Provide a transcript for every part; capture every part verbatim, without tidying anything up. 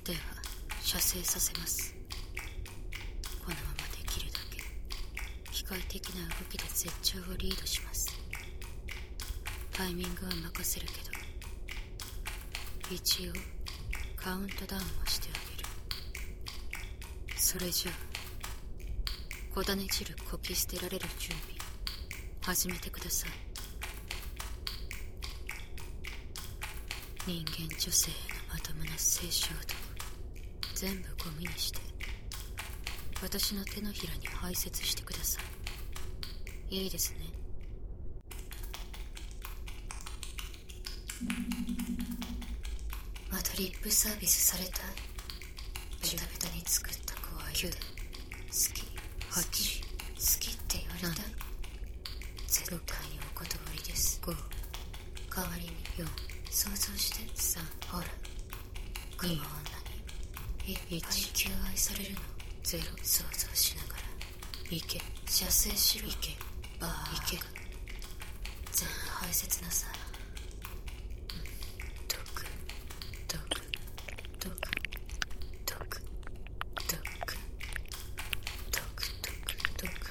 では射精させます。このままできるだけ機械的な動きで絶頂をリードします。タイミングは任せるけど一応カウントダウンをしてあげる。それじゃあ小種汁こき捨てられる準備始めてください。人間女性へのまともな性衝動全部ゴミにして私の手のひらに排泄してください。いいですね。またリップサービスされたい。ベタベタに作った子は言う。好き好き好きって言われたい。絶対にお断りです。ご代わりによん想像してさんほら雲女にいっぱい求愛されるのゼロ想像しながら行け射精しろ行けバー行け全部排泄なさい。ドクドクドクドクドクドクドクドクドク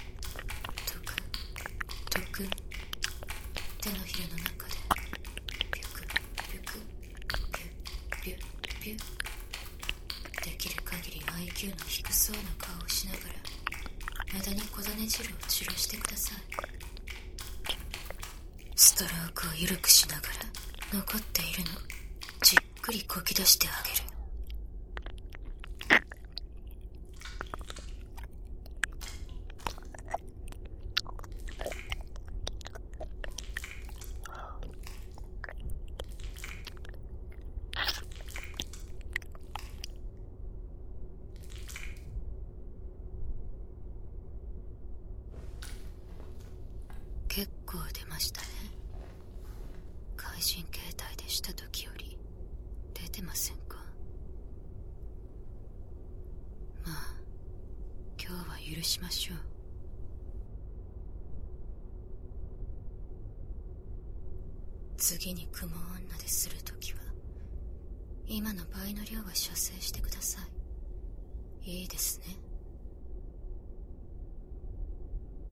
ドク手のひらの中でピュクピュクピュピュピュできる限り アイキュー の低そうな顔をしながら無駄に小種汁を散らしてください。ストロークを緩くしながら残っているのじっくりこき出してあげる。結構出ましたね。怪人形態でした時より出てませんか。まあ今日は許しましょう。次に雲女でするときは今の倍の量は射精してください。いいですね。